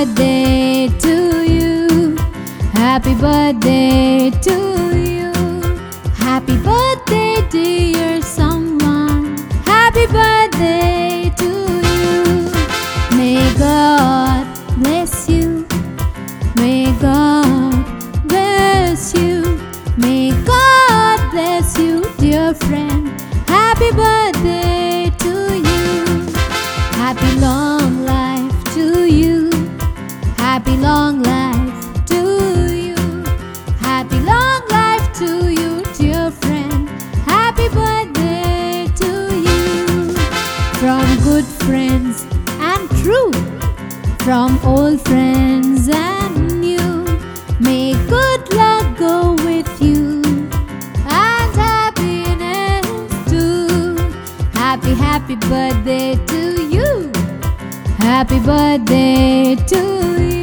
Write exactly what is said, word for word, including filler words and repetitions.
birthday to you. Happy birthday to you. Happy birthday, dear someone. Happy birthday to you. May God bless you. May God bless you. May God bless you, dear friend. Happy birthday to you. Happy long life to you. Happy long life to you. Happy long life to you, dear friend. Happy birthday to you. From good friends and true, from old friends and new, may good luck go with you and happiness too. Happy, happy birthday to you. Happy birthday to you.